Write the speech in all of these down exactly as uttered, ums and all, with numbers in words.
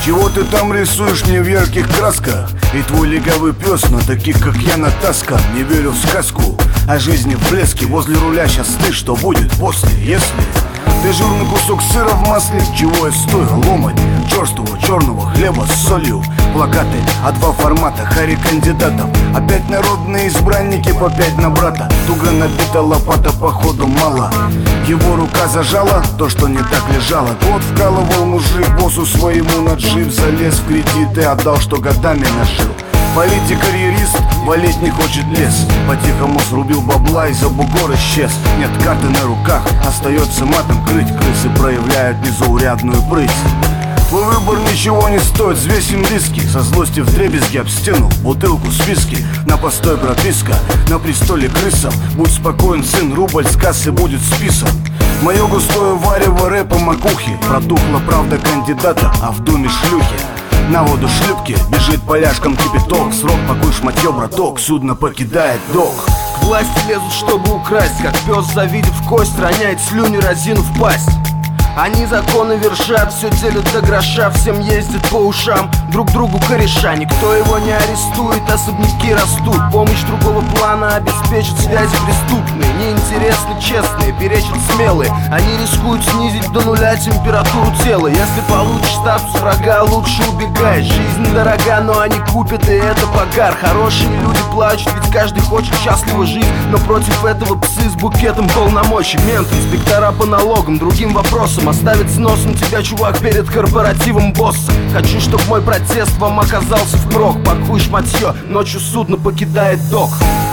Чего ты там рисуешь мне в ярких красках? И твой легавый пес на таких, как я, натаскан. Не верю в сказку о жизни в блеске. Возле руля сейчас ты, что будет после, если ты жирный кусок сыра в масле, чего я стою ломать черствого черного хлеба с солью. Плакаты, а два формата, хари кандидатов. Опять народные избранники по пять на брата. Туго набита лопата, походу мало. Его рука зажала то, что не так лежало. Год вкалывал мужик боссу своему на джип. Залез в кредиты, отдал, что годами нажил. Политик-карьерист, валить не хочет лес. По-тихому срубил бабла и за бугор исчез. Нет карты на руках, остается матом крыть. Крысы проявляют незаурядную прыть. Твой выбор ничего не стоит, взвесим риски. Со злости вдребезги об стену, бутылку с виски. На постой прописка, на престоле крысам. Будь спокоен, сын, рубль с кассы будет списан. Мое густое варево рэпа макухи. Протухла правда кандидата, а в думе шлюхи. На воду шлюпки, бежит поляшкам кипяток. Срок покой шматье, браток, судно покидает док. К власти лезут, чтобы украсть, как пес, завидев кость, роняет слюни, разину в пасть. Они законы вершат, все делят до гроша, всем ездят по ушам, друг другу кореша. Никто его не арестует, особняки растут. Помощь другого плана обеспечит связи преступные. Неинтересны честные, перечат смелые. Они рискуют снизить до нуля температуру тела. Если получишь статус врага, лучше убегай. Жизнь дорога, но они купят, и это погар. Хорошие люди плачут, ведь каждый хочет счастливо жить. Но против этого псы с букетом полномочий. Мент, инспектора по налогам, другим вопросам. Оставит с носом тебя, чувак, перед корпоративом босса. Хочу, чтоб мой протест вам оказался впрок. Пакуй шматье, ночью судно покидает док.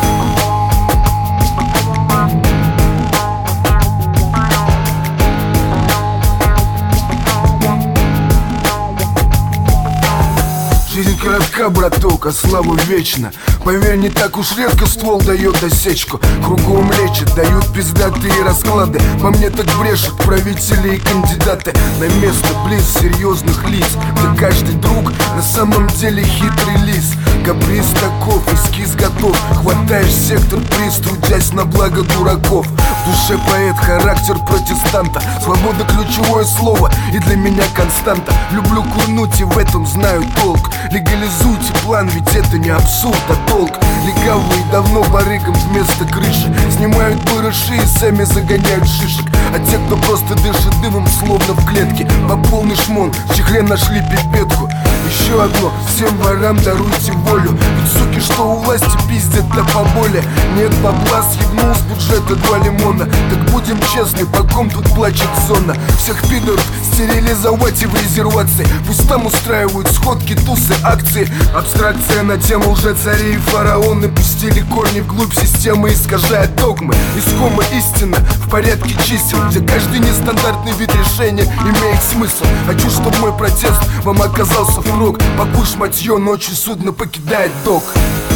Жизнь коротка, браток, а слава вечна. Поверь, не так уж редко ствол дает осечку. Кругом лечат, дают пиздатые расклады. По мне так брешут правители и кандидаты на место близ серьезных лиц, где каждый друг на самом деле хитрый лис. Каприз таков, эскиз готов. Хватаешь сектор приз, трудясь на благо дураков. В душе поэт, характер протестанта. Свобода ключевое слово и для меня константа. Люблю курнуть и в этом знаю толк. Легализуйте план, ведь это не абсурд, а толк. Легавые давно барыгам вместо крыши снимают барыши и сами загоняют шишек. А те, кто просто дышит дымом, словно в клетке, по полный шмон, в чехле нашли пипетку. Еще одно, всем ворам даруйте волю. Ведь суки, что у власти пиздят, да поболе. Нет бабла, съебнул с бюджета два лимона. Так будем честны, по ком тут плачет зона. Всех пидоров стерилизовать и в резервации. Пусть там устраивают сходки, тусы, акции. Абстракция на тему лжецарей и фараоны пустили корни вглубь системы, искажая догмы. Искома истина в порядке чисел, где каждый нестандартный вид решения имеет смысл. Хочу, чтобы мой протест вам оказался впрок. Пакуй шматье, ночью судно покидает док.